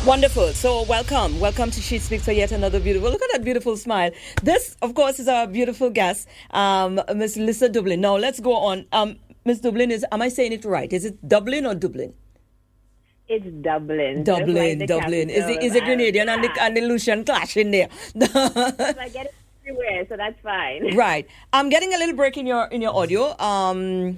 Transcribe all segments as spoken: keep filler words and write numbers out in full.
Wonderful. So welcome. Welcome to She Speaks for yet another beautiful. Look at that beautiful smile. This, of course, is our beautiful guest, um, Miss Lisa Dublin. Now, let's go on. Um, Miss Dublin, is, am I saying it right? Is it Dublin or Dublin? It's Dublin. Dublin, like Dublin. Is it, is it Grenadian and the, and the Lucian clash in there? I get it everywhere, so that's fine. Right. I'm getting a little break in your in your audio. Um,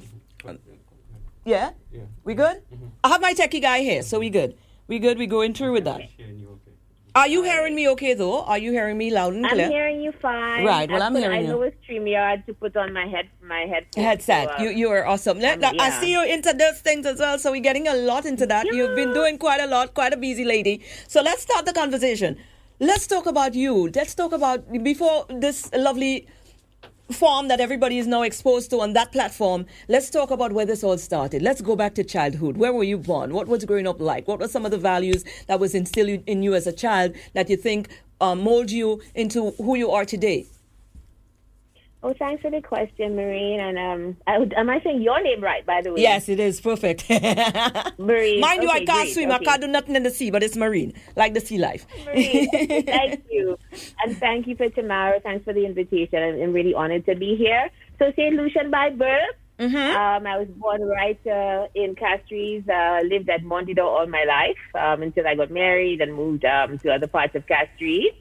yeah? Yeah. We good? Mm-hmm. I have my techie guy here, so we good. We good? We going through with that? Are you hearing me okay, though? Are you hearing me loud and clear? I'm hearing you fine. Right, well, I I'm put, hearing I you. know it's StreamYard to put on my head, my headphones. Headset. So, uh, You you are awesome. Let- um, let- I yeah. see you into those things as well, so we're getting a lot into that. Yeah. You've been doing quite a lot, quite a busy lady. So let's start the conversation. Let's talk about you. Let's talk about, before this lovely form that everybody is now exposed to on that platform, let's talk about where this all started. Let's go back to childhood. Where were you born? What was growing up like? What were some of the values that was instilled in you as a child that you think um, mold you into who you are today? Oh, thanks for the question, Marine. And um, I, would- am I saying your name right, by the way? Yes, it is perfect. Marine. Mind you, I Okay, can't great, swim. I okay. can't do nothing in the sea, but it's marine, like the sea life. Marine. Thank you. And thank you for Tamara. Thanks for the invitation. I'm, I'm really honored to be here. So, Saint Lucian by birth. Mm-hmm. Um, I was born right uh, in Castries, uh, lived at Mondida all my life um, until I got married and moved um, to other parts of Castries.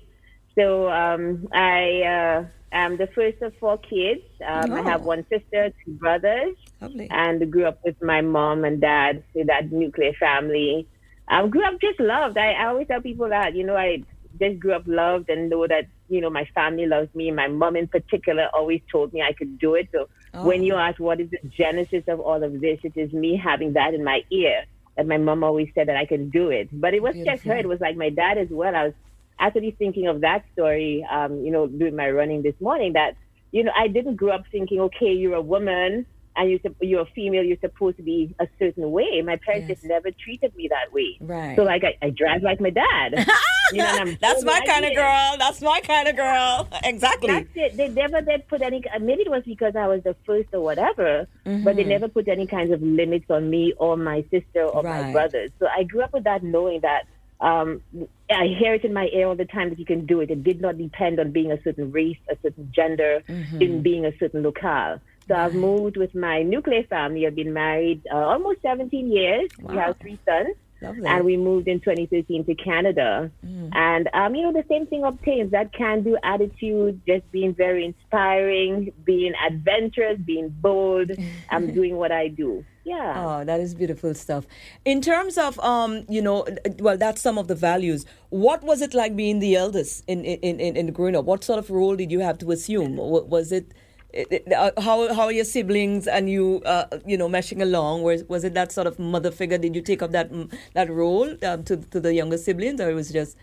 So um, I uh, am the first of four kids. Um, Oh. I have one sister, two brothers, Lovely. and grew up with my mom and dad, with that nuclear family. I grew up just loved. I, I always tell people that, you know, I just grew up loved and know that, you know, my family loves me. My mom in particular always told me I could do it. So Oh. when you ask what is the genesis of all of this, it is me having that in my ear. And my mom always said that I can do it. But it was just Beautiful. her. It was like my dad as well. I was actually thinking of that story, um, you know, doing my running this morning, that, you know, I didn't grow up thinking, okay, you're a woman and you're, sup- you're a female, you're supposed to be a certain way. My parents Yes. just never treated me that way. Right. So, like, I, I drive like my dad. You know, and I'm That's so my glad kind I of did. girl. That's my kind of girl. Exactly. That's it. They never did put any, maybe it was because I was the first or whatever, but they never put any kinds of limits on me or my sister or Right. my brothers. So I grew up with that knowing that um, I hear it in my ear all the time that you can do it. It did not depend on being a certain race, a certain gender, in being a certain locale. So I've moved with my nuclear family. I've been married uh, almost seventeen years. We Wow. have three sons. Lovely. And we moved in twenty thirteen to Canada. And, um, you know, the same thing obtains, that can-do attitude, just being very inspiring, being adventurous, being bold. I'm doing what I do. Yeah. Oh, that is beautiful stuff. In terms of, um, you know, well, that's some of the values. What was it like being the eldest in in, in, in growing up? What sort of role did you have to assume? Wa- Was it, it- it- uh, how how are your siblings and you, uh, you know, meshing along? Was was it that sort of mother figure? Did you take up that mm, that role um, to to the younger siblings, or it was just?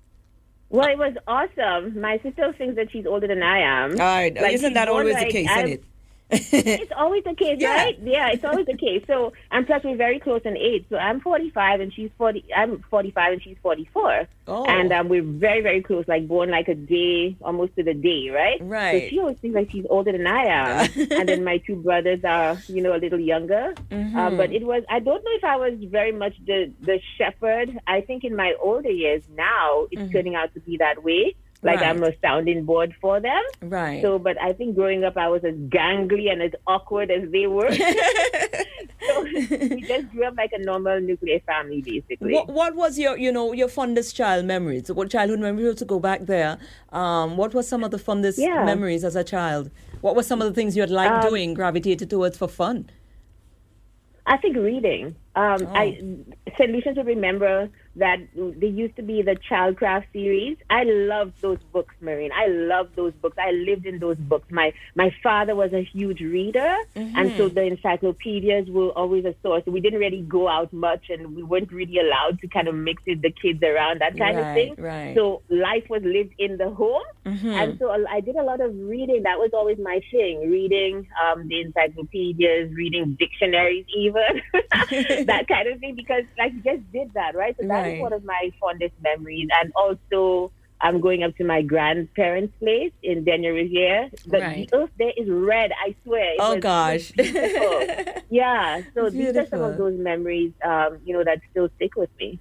Well, it was awesome. My sister thinks that she's older than I am. All right, Like, isn't she's that more always the like case? I'm- Isn't it? It's always the case, Yeah. right? Yeah, it's always the case. So, and plus we're very close in age. So I'm forty-five and she's forty. I'm forty-five and she's forty-four. Oh. And um, we're very, very close, like born like a day, almost to the day, right? Right. So she always thinks like she's older than I am. And then my two brothers are, you know, a little younger. Mm-hmm. Um, but it was, I don't know if I was very much the, the shepherd. I think in my older years now, it's turning out to be that way. Like Right. I'm a sounding board for them. Right. So, but I think growing up, I was as gangly and as awkward as they were. So we just grew up like a normal nuclear family, basically. What, what was your, you know, your fondest child memories? What childhood memories to go back there? Um, what were some of the fondest Yeah. memories as a child? What were some of the things you had liked Um, doing, gravitated towards for fun? I think reading. Um, Oh. I Saint Lucians will remember that there used to be the Childcraft series. I loved those books, Marine. I loved those books. I lived in those books. My my father was a huge reader, and so the encyclopedias were always a source. We didn't really go out much, and we weren't really allowed to kind of mix with the kids around, that kind of Right, thing. right. So life was lived in the home, and so I did a lot of reading. That was always my thing: reading um, the encyclopedias, reading dictionaries, even that kind of thing. Because I just did that, right? So that Right. is one of my fondest memories. And also, I'm going up to my grandparents' place in Daniel Riviere. The, Right. the earth there is red, I swear. It Oh, was gosh. beautiful. Yeah, so these are some Beautiful. of those memories, um, you know, that still stick with me.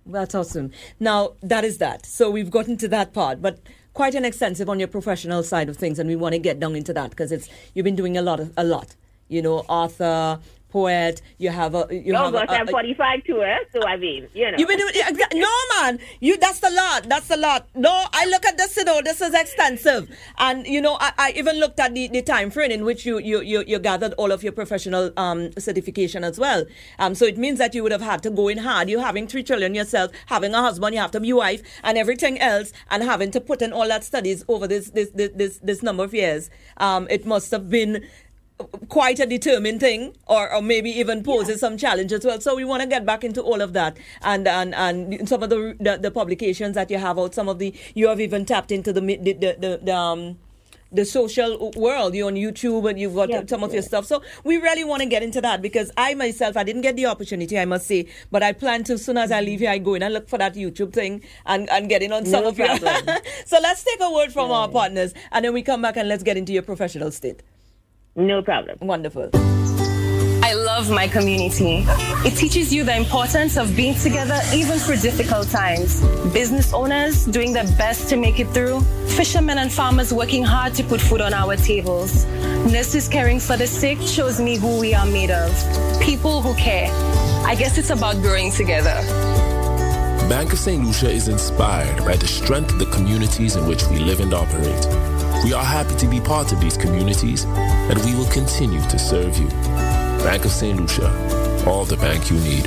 That's awesome. Now, that is that. So we've gotten to that part, but quite an extensive on your professional side of things, and we want to get down into that because it's you've been doing a lot of a lot. You know, author, poet. You have a. You oh have gosh, a, a, I'm forty-five too, eh? So I mean, you know. You've been doing no, man. You that's a lot. That's a lot. No, I look at this. You know, this is extensive, and you know, I, I even looked at the, the time frame in which you, you you you gathered all of your professional um certification as well. Um, so it means that you would have had to go in hard. You having three children yourself, having a husband, you have to be wife, and everything else, and having to put in all that studies over this this this this, this number of years. Um, it must have been quite a determined thing, or, or maybe even poses yeah. some challenge as well. So we want to get back into all of that, and and, and some of the, the the publications that you have out. Some of the you have even tapped into the the the, the, the um. the social world. You're on YouTube and you've got yes, some of yes. your stuff. So we really want to get into that because I myself, I didn't get the opportunity, I must say, but I plan to, as soon as I leave here, I go in and look for that YouTube thing and, and get in on some no of your... So let's take a word from yeah. our partners and then we come back and let's get into your professional state. No problem. Wonderful. I love my community. It teaches you the importance of being together even through difficult times. Business owners doing their best to make it through. Fishermen and farmers working hard to put food on our tables. Nurses caring for the sick shows me who we are made of. People who care. I guess it's about growing together. Bank of Saint Lucia is inspired by the strength of the communities in which we live and operate. We are happy to be part of these communities, and we will continue to serve you. Bank of Saint Lucia, all the bank you need.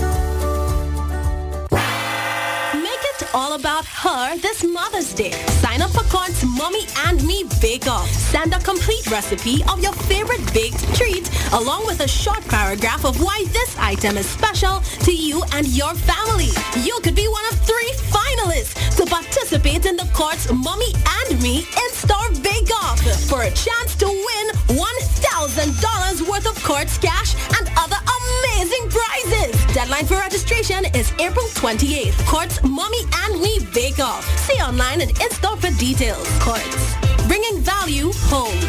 Make it all about her this Mother's Day. Sign up for Court's Mommy and Me Bake Off. Send a complete recipe of your favorite baked treat along with a short paragraph of why this item is special to you and your family. You could be one of three finalists to participate in the Court's Mommy and Me In-Store Bake Off for a chance to win one thousand dollars worth of Court's cash and other amazing prizes. Deadline for registration is April twenty-eighth. Court's Mommy and Me Bake Off. See online and in-store for details. Court's, bringing value home.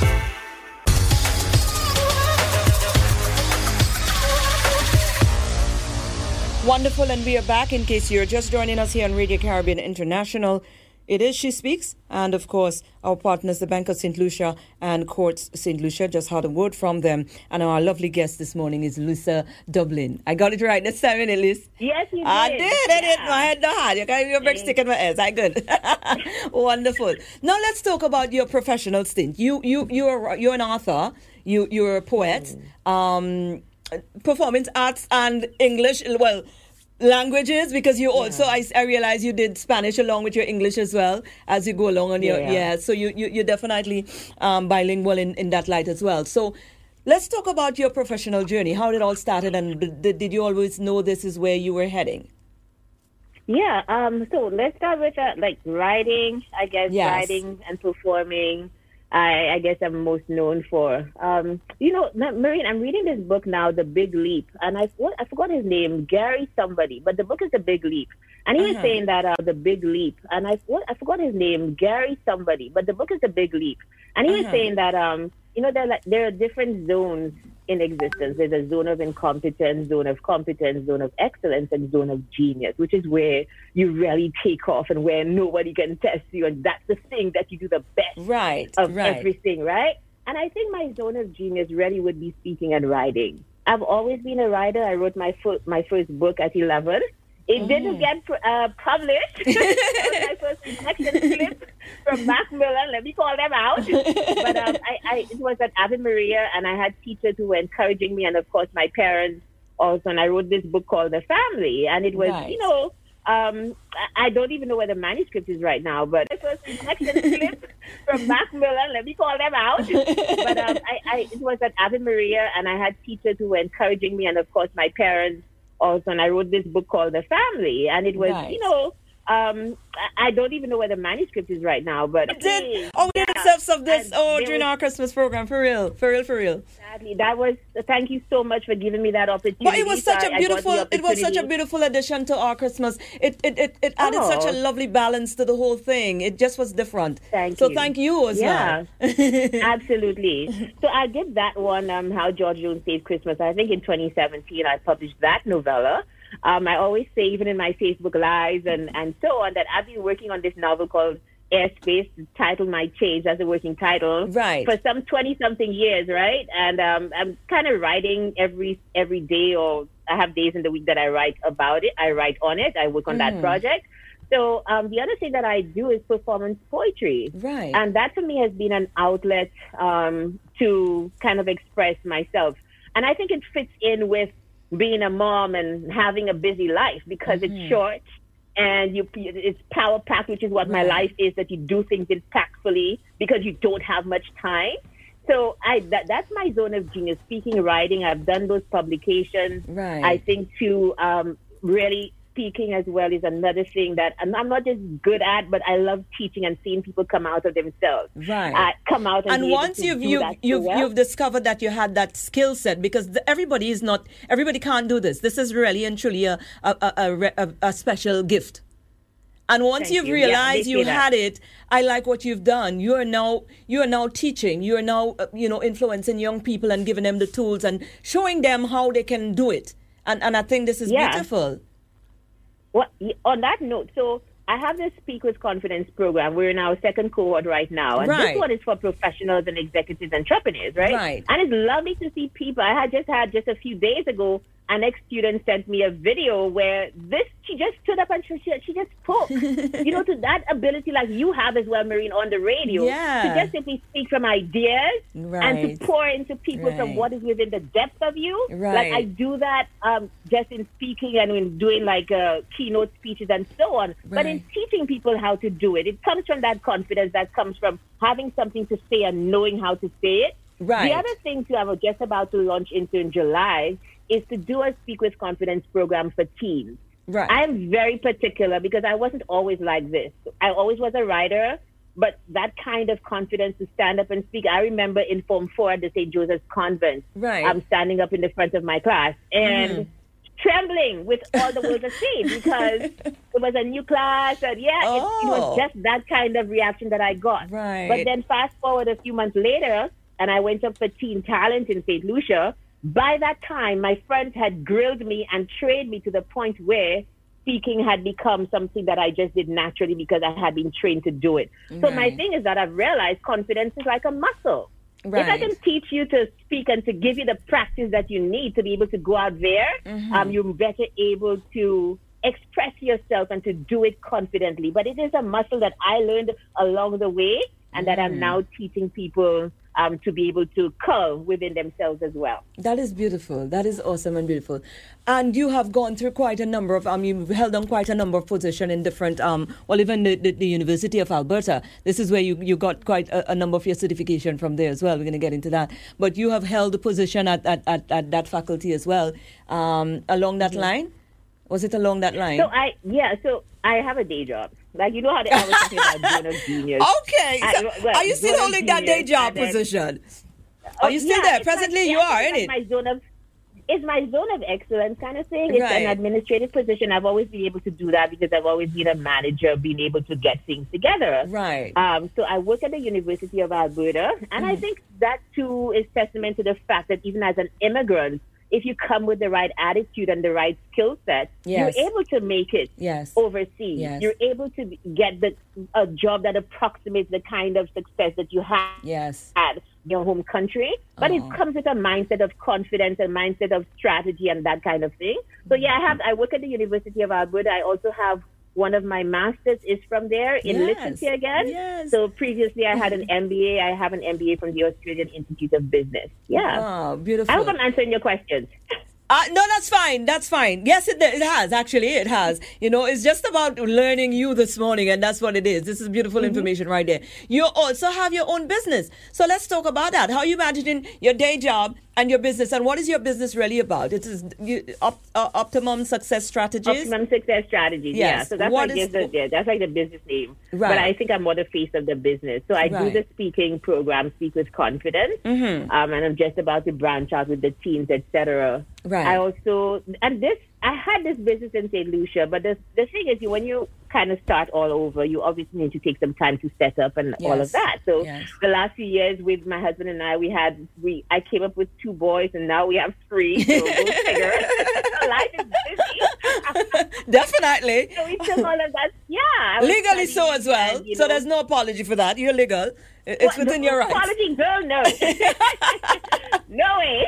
Wonderful, and we are back in case you're just joining us here on Radio Caribbean International. It is She Speaks, and of course, our partners, the Bank of Saint Lucia and Courts Saint Lucia, just had a word from them. And our lovely guest this morning is Lisa Dublin. I got it right this time, innit, Liz? Yes, you did. I did, I did. Yeah. I had no hard. You can't even break stick in my ears. I good. Wonderful. Now let's talk about your professional stint. You, you, you're, you're an author. You, you're a poet. Mm. Um, performance arts and English. Well. Languages, because you also, yeah. I, I realize you did Spanish along with your English as well as you go along on your, yeah, yeah so you, you, you're definitely um, bilingual in, in that light as well. So let's talk about your professional journey. How it all started, and did, did you always know this is where you were heading? Yeah, um, so let's start with uh, like writing, I guess, yes. writing and performing. I, I guess I'm most known for. Um, you know, Marine, I'm reading this book now, The Big Leap, and I, what, I forgot his name, Gary somebody, but the book is The Big Leap. And he uh-huh. was saying that uh, The Big Leap, and I, what, I forgot his name, Gary somebody, but the book is The Big Leap. And he uh-huh. was saying that, um, you know, there, like, there are different zones in existence. There's a zone of incompetence, zone of competence, zone of excellence, and zone of genius, which is where you really take off and where nobody can test you. And that's the thing that you do the best right, of right. everything, right? And I think my zone of genius really would be speaking and writing. I've always been a writer. I wrote my, fo- my first book at eleven. It mm. didn't get uh, published. That was my first rejection slip from Macmillan. Let me call them out. But um, I, I, it was at Ave Maria, and I had teachers who were encouraging me, and of course my parents also. And I wrote this book called The Family, and it was, right. you know, um, I don't even know where the manuscript is right now. But my first rejection slip from Macmillan. Let me call them out. But um, I, I, it was at Ave Maria, and I had teachers who were encouraging me, and of course my parents also, and I wrote this book called The Family, and it was, right. you know, um, I don't even know where the manuscript is right now, but it did. Oh, we did ourselves of this. And oh, during was, our Christmas program, for real, for real, for real. Exactly. That was. Thank you so much for giving me that opportunity. But it was such so a beautiful. It was such a beautiful addition to our Christmas. It it it, it added oh. such a lovely balance to the whole thing. It just was different. Thank so you. So thank you as yeah. well. Absolutely. So I did that one. Um, How George Jones Saved Christmas. I think in twenty seventeen I published that novella. Um, I always say, even in my Facebook Lives and, and so on, that I've been working on this novel called Airspace. The title might change as a working title. Right. For some twenty-something years, right? And um, I'm kind of writing every every day, or I have days in the week that I write about it. I write on it. I work on mm. that project. So um, the other thing that I do is performance poetry. Right. And that for me has been an outlet um, to kind of express myself. And I think it fits in with being a mom and having a busy life, because mm-hmm. it's short and you it's power packed, which is what right. my life is, that you do things impactfully because you don't have much time. So I that, that's my zone of genius, speaking, writing. I've done those publications. Right. I think to um, really speaking as well is another thing that I'm, I'm not just good at, but I love teaching and seeing people come out of themselves. Right. Uh, come out and, and once you've you've you've, well. you've discovered that you had that skill set, because the, everybody is not everybody can't do this. This is really and truly a a a, a, a special gift. And once Thank you've you. realized yeah, you had it, I like what you've done. You are now you are now teaching. You are now uh, you know influencing young people and giving them the tools and showing them how they can do it. And and I think this is yeah. beautiful. Well, on that note, so I have this Speak with Confidence program. We're in our second cohort right now. And right. this one is for professionals and executives, entrepreneurs, right? Right. And it's lovely to see people. I had just had just a few days ago, an ex-student sent me a video where this, she just stood up and she, she just spoke. You know, to that ability like you have as well, Maureen, on the radio. Yeah. To just simply speak from ideas right. and to pour into people right. from what is within the depth of you. Right. Like I do that um, just in speaking and in doing like uh, keynote speeches and so on. Right. But in teaching people how to do it, it comes from that confidence that comes from having something to say and knowing how to say it. Right. The other thing too, I'm just about to launch into in July is to do a Speak with Confidence program for teens. Right. I'm very particular because I wasn't always like this. I always was a writer, but that kind of confidence to stand up and speak. I remember in Form four at the Saint Joseph's Convent. Right. I'm standing up in the front of my class and mm. trembling with all the words I say because it was a new class and yeah, oh. it, it was just that kind of reaction that I got. Right. But then fast forward a few months later, and I went up for Teen Talent in Saint Lucia. By that time, my friends had grilled me and trained me to the point where speaking had become something that I just did naturally because I had been trained to do it. Right. So my thing is that I've realized confidence is like a muscle. Right. If I can teach you to speak and to give you the practice that you need to be able to go out there, mm-hmm. um, you're better able to express yourself and to do it confidently. But it is a muscle that I learned along the way and mm. that I'm now teaching people Um, to be able to curl within themselves as well. That is beautiful. That is awesome and beautiful. And you have gone through quite a number of, um, you've held on quite a number of positions in different, um, well, even the, the, the University of Alberta. This is where you, you got quite a, a number of your certification from there as well. We're going to get into that. But you have held a position at, at, at, at that faculty as well. Um, along that mm-hmm. line? Was it along that line? So I, yeah, so I have a day job. Like, you know how they always talking about zone of genius. Okay. So I, well, are you still holding that day job then, position? Are you still yeah, there? Presently, like, you yeah, are, it's isn't like it? My zone of, it's my zone of excellence kind of thing. It's right. an administrative position. I've always been able to do that because I've always been a manager, being able to get things together. Right. Um, so I work at the University of Alberta, and mm. I think that, too, is testament to the fact that even as an immigrant, if you come with the right attitude and the right skill set, yes. you're able to make it yes. overseas. Yes. You're able to get the, a job that approximates the kind of success that you have yes. at your home country. But oh. it comes with a mindset of confidence and mindset of strategy and that kind of thing. So yeah, I have. I work at the University of Alberta. I also have one of my masters is from there in yes. literature again. Yes. So previously I had an M B A. I have an M B A from the Australian Institute of Business. Yeah. Oh, beautiful. I hope I'm answering your questions. Uh, no, that's fine. That's fine. Yes, it, it has. Actually, it has. You know, it's just about learning you this morning, and that's what it is. This is beautiful mm-hmm. information right there. You also have your own business. So let's talk about that. How are you managing your day job and your business, and what is your business really about? It is you, op, uh, Optimum Success Strategies? Optimum Success Strategies, yes. yeah. So that's what like, is, the, yeah, that's like the business name. Right. But I think I'm more the face of the business. So I right. do the speaking program, Speak with Confidence, mm-hmm. um, and I'm just about to branch out with the teams, et cetera. Right. I also, and this, I had this business in Saint Lucia, but the, the thing is, when you kind of start all over, you obviously need to take some time to set up and yes. all of that. So yes. the last few years with my husband and I, we had, we I came up with two boys, and now we have three. So go figure. Life is busy. Definitely. So we took all of that. Yeah. I was Legally so studying as well. and, you So know, there's no apology for that. You're legal. I- It's What, within no, your rights. Apology, girl, no. No way.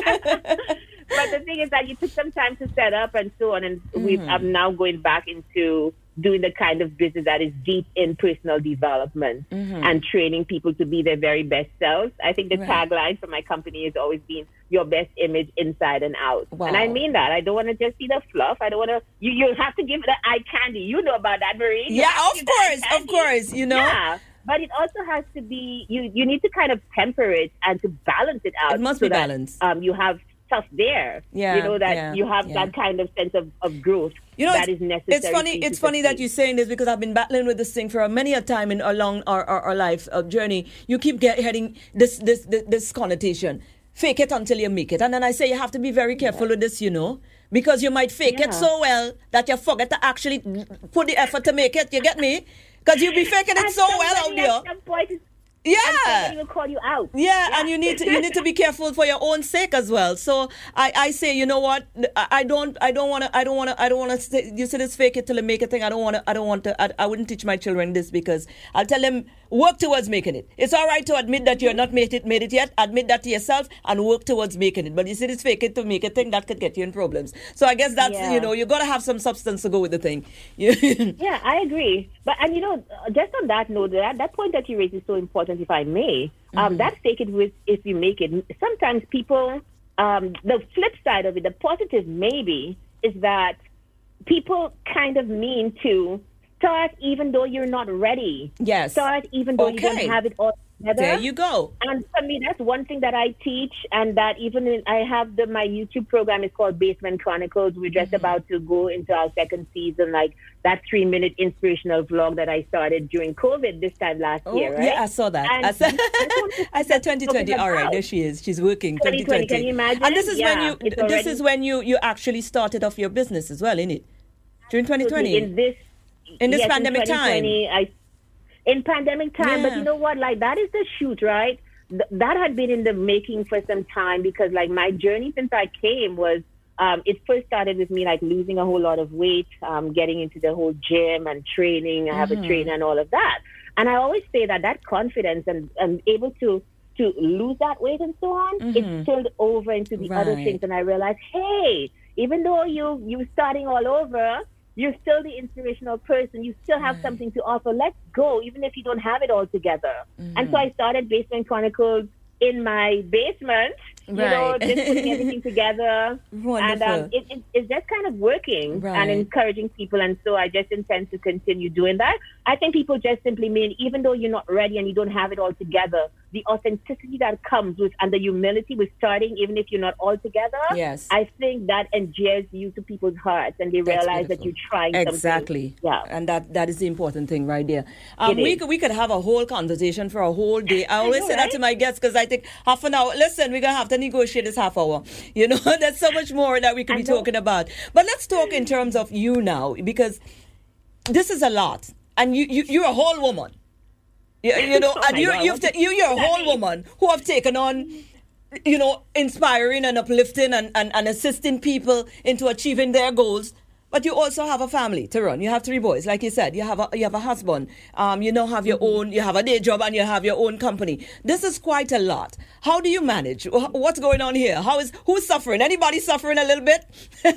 But the thing is that you took some time to set up and so on, and we Mm-hmm. I'm now going back into doing the kind of business that is deep in personal development and training people to be their very best selves. I think the Mm-hmm. Right. tagline for my company has always been your best image inside and out. Wow. And I mean that. I don't want to just see the fluff. I don't want to, you, you have to give the eye candy. You know about that, Marie. You Yeah, have to of give the eye course, of candy. course, you know. Yeah. But it also has to be, you, you need to kind of temper it and to balance it out. It must so be that, balanced. Um, you have stuff there. Yeah, You know, that yeah, you have yeah. that kind of sense of, of growth You know, that it's, is necessary. it's funny. for you It's to funny that succeed. you're saying this because I've been battling with this thing for a many a time in along our, our, our life uh, journey. You keep get, heading this, this this this connotation. Fake it until you make it, and then I say you have to be very careful with this. You know, because you might fake Yeah. it so well that you forget to actually put the effort to make it. You get me? Because you be faking it And so well out somebody there. at some point is- Yeah. and somebody will call you out. Yeah, and you need to you need to be careful for your own sake as well. So I, I say, you know what? I, I don't I don't want to I don't want to I don't want to. You say this fake it till you make it thing. I don't want to I don't want to. I, I wouldn't teach my children this because I'll tell them work towards making it. It's all right to admit that you're not made it made it yet. Admit that to yourself and work towards making it. But you see this fake it to make it thing that could get you in problems. So I guess that's Yeah. you know you got to have some substance to go with the thing. Yeah. Yeah, I agree. But and you know, uh, just on that note, that that point that you raised is so important. If I may, um, that fake it with if you make it. Sometimes people, um, the flip side of it, the positive maybe is that people kind of mean to start even though you're not ready. Yes. Start even though you Okay. don't have it all together. There you go. And for me, that's one thing that I teach, and that even in, I have the my YouTube program is called Basement Chronicles. We're just about to go into our second season, like that three minute inspirational vlog that I started during COVID this time last Oh, year, right? yeah, I saw that. And I said, that's I said twenty twenty. talking All right, about. there she is. She's working. twenty twenty, can you imagine? And this is when Yeah, you. it's This already- is when you you actually started off your business as well, isn't it? During twenty twenty. In this In this yes, pandemic in twenty twenty, I, in pandemic time, but Yeah. you know what? Like that is the shoot, right? Th- that had been in the making for some time because, like, my journey since I came was. Um, it first started with me like losing a whole lot of weight, um, getting into the whole gym and training. I have Mm-hmm. a trainer and all of that. And I always say that that confidence and, and able to to lose that weight and so on, it spilled over into the other Right. things. And I realized, hey, even though you you starting all over, you're still the inspirational person. You still have something to offer. Let's go, even if you don't have it all together. And so I started Basement Chronicles in my basement, you know, Right. just putting everything together. Wonderful. And um, it, it, it's just kind of working Right. and encouraging people. And so I just intend to continue doing that. I think people just simply mean, even though you're not ready and you don't have it all together, the authenticity that comes with and the humility with starting, even if you're not all together, Yes. I think that endears you to people's hearts and they That's realize that beautiful. you're trying something. Exactly. Yeah. And that, that is the important thing right there. Um, It we is. could we could have a whole conversation for a whole day. I always know, say that right? to my guests because I think half an hour. Listen, we're gonna have to negotiate this half hour. You know, there's so much more that we could I be know. talking about. But let's talk in terms of you now because this is a lot, and you you you're a whole woman. You, you know, Oh and my you God, you've what ta- you you're a does that whole mean? woman who have taken on. You know, inspiring and uplifting and, and, and assisting people into achieving their goals. But you also have a family to run. You have three boys, like you said. You have a you have a husband. Um, you now have your own. You have a day job and you have your own company. This is quite a lot. How do you manage? Wh- What's going on here? How is who's suffering? Anybody suffering a little bit?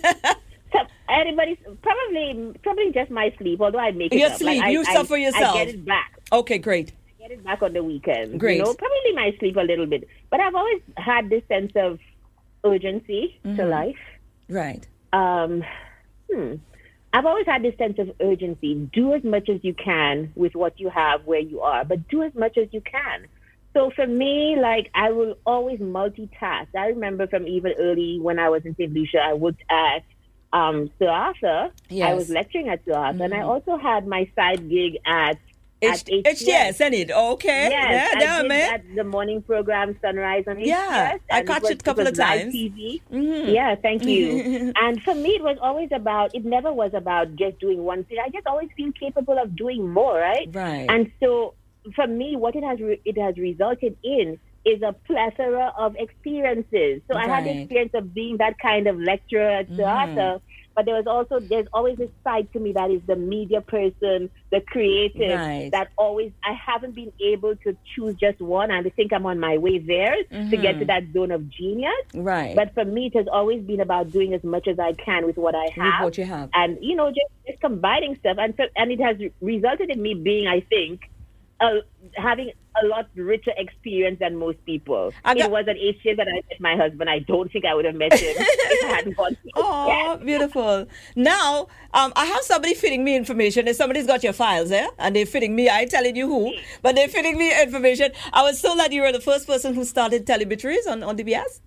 So everybody's probably probably just my sleep, although I make it Your up. sleep, I, you I, suffer I, yourself. I get it back. Okay, great. Get it back on the weekend. Great. You know, probably my sleep a little bit. But I've always had this sense of urgency to life. Right. Um, hmm. I've always had this sense of urgency. Do as much as you can with what you have where you are, but do as much as you can. So for me, like, I will always multitask. I remember from even early when I was in Saint Lucia, I worked at um, Sir Arthur. Yes. I was lecturing at Sir Arthur, and I also had my side gig at H- at H T S, isn't it? Okay. Yes, yeah, I yeah, did man. at the morning program Sunrise on Yeah, H T S, I and caught was- it a couple was of live times. T V. Mhm. Yeah, thank you. And for me, it was always about. It never was about just doing one thing. I just always feel capable of doing more, right? Right. And so, for me, what it has re- it has resulted in is a plethora of experiences. So I had the Right. experience of being that kind of lecturer at Sir Arthur. but there was also, there's always this side to me that is the media person, the creative, Right. that always, I haven't been able to choose just one, and I think I'm on my way there Mm-hmm. to get to that zone of genius. Right. But for me, it has always been about doing as much as I can with what I have. what you have. And, you know, just, just combining stuff. And, so, and it has resulted in me being, I think, uh, having a lot richer experience than most people. I got- it was at eight years that I met my husband. I don't think I would have met him if I hadn't gone through Oh, beautiful. Now, um, I have somebody feeding me information. If somebody's got your files, eh? And they're feeding me, I ain't telling you who, but they're feeding me information. I was told that you were the first person who started telemetries on, on D B S.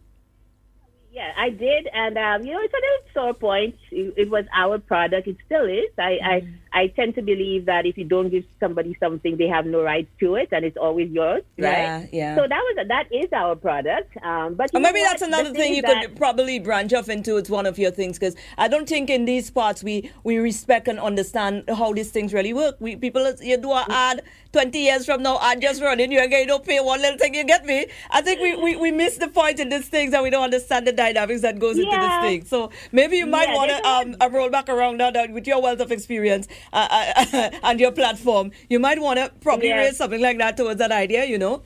Yeah, I did, and um, you know, it's a little sore point. It, it was our product; it still is. I, I, I tend to believe that if you don't give somebody something, they have no right to it, and it's always yours, right? Yeah, yeah. So that was that is our product. Um, but you Or maybe know that's what? another The thing is you that- could probably branch off into. It's one of your things, because I don't think in these parts we, we respect and understand how these things really work. We people, you do an ad twenty years from now, ad just running, you again don't pay one little thing. You get me? I think we, we, we miss the point in these things, and we don't understand the dynamics that goes into Yeah. this thing. So maybe you might Yeah, want to there's um uh, roll back around now that with your wealth of experience uh, uh, and your platform. You might want to probably Yeah. raise something like that towards that idea. You know.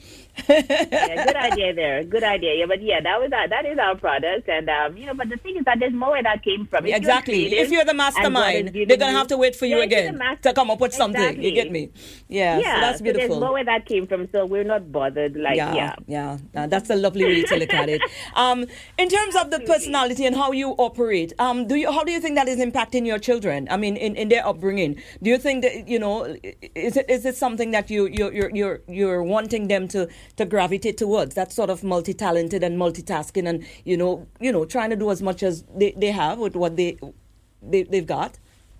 Yeah, good idea there. Good idea. Yeah, but yeah, that was our, that is our product, and um, you know, but the thing is that there's more where that came from. If you're Exactly. creative If you're the and God is mastermind, giving they're gonna you- have to wait for you Yeah, if you're the again master- to come up with something. Exactly. You get me? Yeah. Yeah, So that's so there's beautiful. more where that came from, so we're not bothered. Like, yeah, yeah. yeah, Uh, that's a lovely way to look at it. Um, in terms of the personality and how you operate, um, do you how do you think that is impacting your children? I mean, in, in their upbringing, do you think that you know is it is it something that you you you're you're you're wanting them to to gravitate towards, that sort of multi-talented and multitasking, and you know you know trying to do as much as they, they have with what they, they they've got?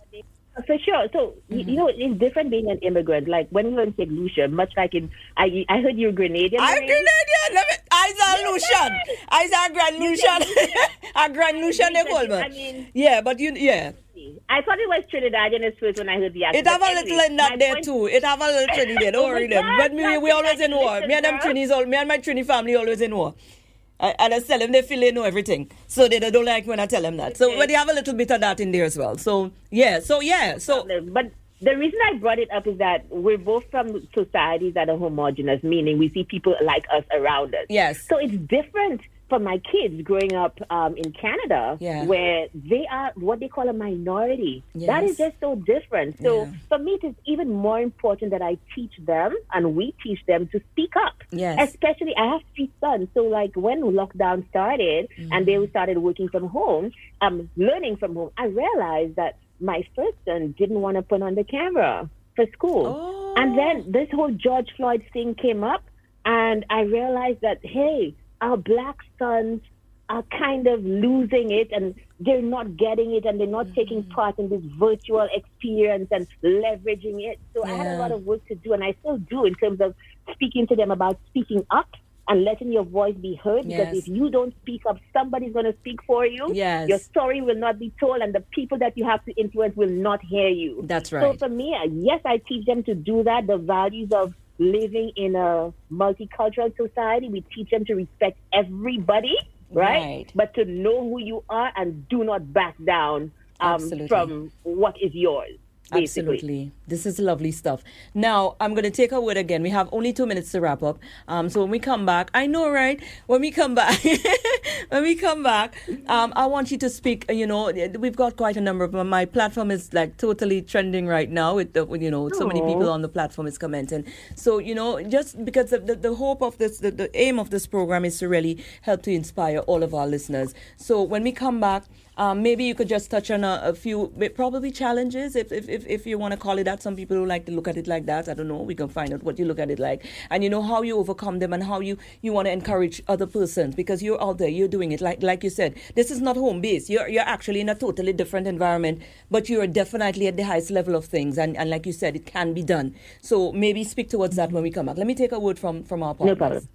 For sure. So, Mm-hmm. you, you know, it's different being an immigrant. Like, when we were in Saint Lucia, much like in, I I heard you're Grenadian. I'm Maureen. Grenadian. Let me, Isa Lucian. Isa Grand Lucian. A Grand Lucian, they call me. I mean- Yeah, but you, yeah. I thought it was Trinidadian at first when I heard the accent. It have a But little anyway, in that my there point- too. It have a little Trini there. Don't Oh my worry them. God, But me, we, we always in war. Me and them listen, Trinis, all, me and my Trini family always in war. I, and I tell them they feel they know everything. So they don't like when I tell them that. So Okay. but they have a little bit of that in there as well. So yeah, so yeah. So But the reason I brought it up is that we're both from societies that are homogenous, meaning we see people like us around us. yes. So it's different for my kids growing up um, in Canada, Yeah. where they are what they call a minority. That Yes. is just so different. So Yeah. for me, it is even more important that I teach them and we teach them to speak up. Yes. Especially, I have three sons. So, like, when lockdown started and they started working from home, um, learning from home, I realized that my first son didn't want to put on the camera for school. Oh. And then this whole George Floyd thing came up, and I realized that, hey, our black sons are kind of losing it, and they're not getting it, and they're not taking part in this virtual experience and leveraging it. So I had Yeah. a lot of work to do, and I still do, in terms of speaking to them about speaking up and letting your voice be heard. Because Yes. if you don't speak up, somebody's going to speak for you. Yes. Your story will not be told, and the people that you have to influence will not hear you. That's So right. for me, uh, yes, I teach them to do that, the values of living in a multicultural society. We teach them to respect everybody, right? Right. But to know who you are and do not back down um, Absolutely. from what is yours. Basically. Absolutely. This is lovely stuff. Now, I'm going to take a word again. We have only two minutes to wrap up. Um, so when we come back, I know, right? When we come back, when we come back, um, I want you to speak, you know, we've got quite a number of, my platform is like totally trending right now with, the, with you know, so many Aw. people on the platform is commenting. So, you know, just because the, the, the hope of this, the, the aim of this program is to really help to inspire all of our listeners. So when we come back, Um, maybe you could just touch on a, a few, probably challenges, if, if, if, if you want to call it that. Some people who like to look at it like that. I don't know. We can find out what you look at it like. And you know how you overcome them and how you, you want to encourage other persons, because you're out there, you're doing it. Like like you said, this is not home base. You're, you're actually in a totally different environment, but you're definitely at the highest level of things. And, and like you said, it can be done. So maybe speak towards that when we come back. Let me take a word from, from our partners. No problem.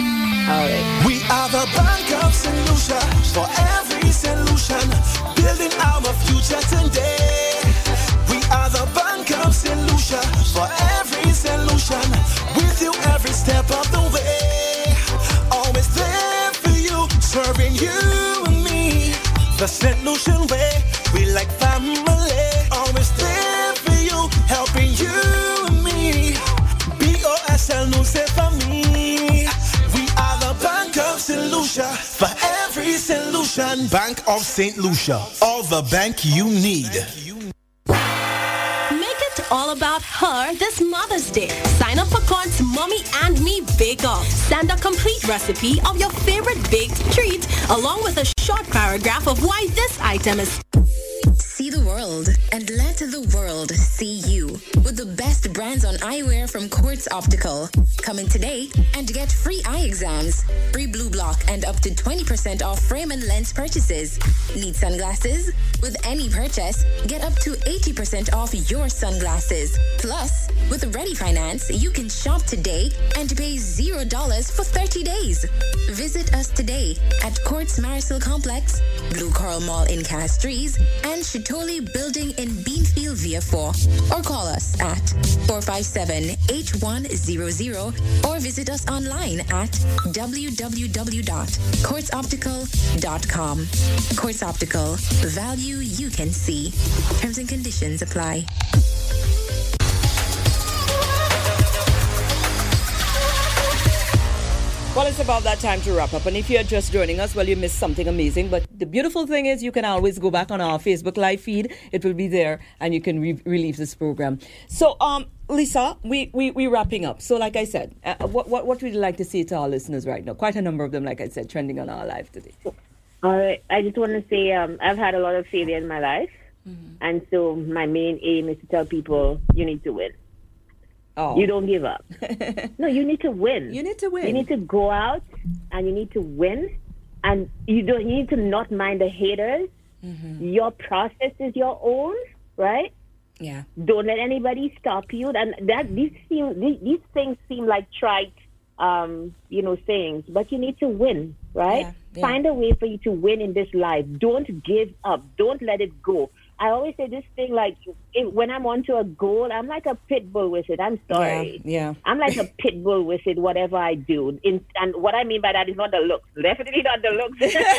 All right. We are the bank of solution for every solution, building our future today. We are the bank of solution for every solution, with you every step of the way. Always there for you, serving you and me. The solution way, we like solution. Bank of Saint Lucia. All the bank you need. Make it all about her this Mother's Day. Sign up for Corn's Mommy and Me Bake Off. Send a complete recipe of your favorite baked treat along with a short paragraph of why this item is. See the world and let the world see you with the best brands on eyewear from Quartz Optical. Come in today and get free eye exams, free blue block, and up to twenty percent off frame and lens purchases. Need sunglasses? With any purchase, get up to eighty percent off your sunglasses. Plus, with Ready Finance, you can shop today and pay zero dollars for thirty days. Visit us today at Quartz Marisol Complex, Blue Coral Mall in Castries, and Chitoli Building in Beanfield via four, or call us at four five seven, eight one zero zero or visit us online at w w w dot quartz optical dot com. Quartz Optical, value you can see. Terms and conditions apply. Well, it's about that time to wrap up. And if you're just joining us, well, you missed something amazing. But the beautiful thing is you can always go back on our Facebook Live feed. It will be there, and you can re- relive this program. So, um, Lisa, we, we, we're wrapping up. So, like I said, uh, what, what, what would you like to say to our listeners right now? Quite a number of them, like I said, trending on our live today. All right. I just want to say um, I've had a lot of failure in my life. Mm-hmm. And so my main aim is to tell people you need to win. Oh. You don't give up. No, you need to win. You need to win. You need to go out and you need to win. And you don't. You need to not mind the haters. Mm-hmm. Your process is your own, right? Yeah. Don't let anybody stop you. And that these seem these, these things seem like trite, um, you know, sayings. But you need to win, right? Yeah, yeah. Find a way for you to win in this life. Don't give up. Don't let it go. I always say this thing, like, if, when I'm onto a goal, I'm like a pit bull with it. I'm sorry. Yeah, yeah. I'm like a pit bull with it, whatever I do. In, and what I mean by that is not the looks. Definitely not the looks.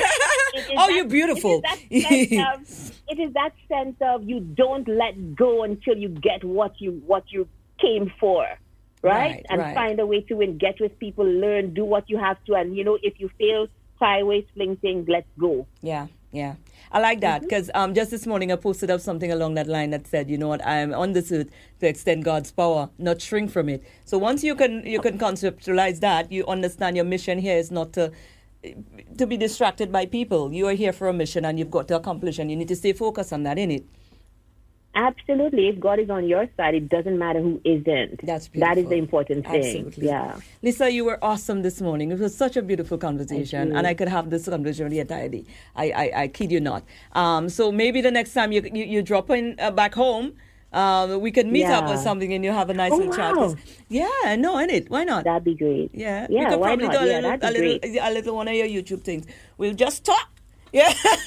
Oh, that, you're beautiful. It is, that sense of, it is that sense of you don't let go until you get what you what you came for, right? Right, and right. find a way to win. Get with people, learn, do what you have to. And, you know, if you fail, sideways, fling things, let's go. Yeah, yeah. I like that because mm-hmm. um, just this morning I posted up something along that line that said, you know what, I am on this earth to extend God's power, not shrink from it. So once you can you can conceptualize that, you understand your mission here is not to to be distracted by people. You are here for a mission and you've got to accomplish, and you need to stay focused on that, innit? Absolutely. If God is on your side, it doesn't matter who isn't. That's beautiful. That is the important thing. Absolutely. Yeah. Lisa, you were awesome this morning. It was such a beautiful conversation, and I could have this conversation the entire day. I, I, I kid you not. Um, so maybe the next time you you, you drop in uh, back home, um, we could meet yeah. up or something, and you have a nice oh, little chat. Wow. Yeah, no, innit? Why not? That'd be great. Yeah, yeah. we could why probably not? do a yeah, little, that'd be a little, great. a little one of your YouTube things. We'll just talk. Yeah,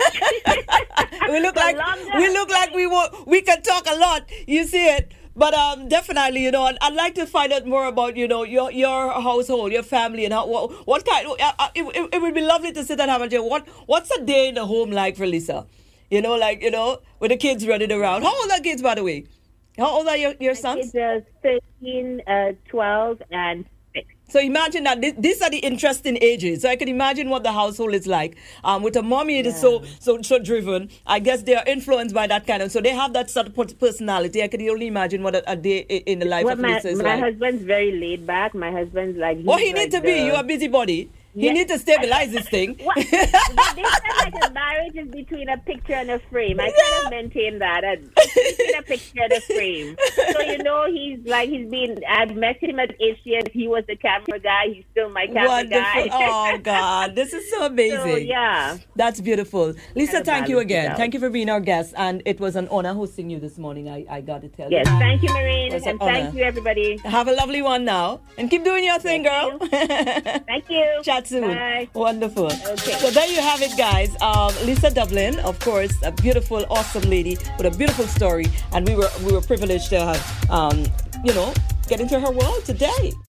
we look like we look like we want, we can talk a lot. You see it, but um, definitely, you know, I'd, I'd like to find out more about, you know, your your household, your family, and how what, what kind. Uh, uh, it, it, it would be lovely to sit and have a chat. What what's a day in the home like for Lisa? You know, like, you know, with the kids running around. How old are kids, by the way? How old are your your sons? Kids are thirteen, uh, twelve, and six. So imagine that this, these are the interesting ages. So I can imagine what the household is like. Um, with a mommy, it is so so so driven. I guess they are influenced by that kind of. So they have that sort of personality. I can only imagine what a, a day in the life well, of my, Lisa is my like. My husband's very laid back. My husband's like. What he like need to the, be? You are a busybody. He yeah. need to stabilize this thing. What? They said like a marriage is between a picture and a frame. I kind of maintain that. It's between a picture and a frame. So, you know, he's like, he's been, I've met him at H C S. He was the camera guy. He's still my camera Wonderful. guy. Oh, God. This is so amazing. So, yeah. That's beautiful. Lisa, Kind of thank you again. out. Thank you for being our guest. And it was an honor hosting you this morning. I, I got to tell Yes, you. thank you, Maureen. It was And an thank honor. you, everybody. Have a lovely one now. And keep doing your thing, girl. Thank you. Chat soon. Bye. Wonderful. Okay. So there you have it, guys. Um, Lisa Dublin, of course, a beautiful, awesome lady with a beautiful story. And we were we were privileged to have, um, you know, get into her world today.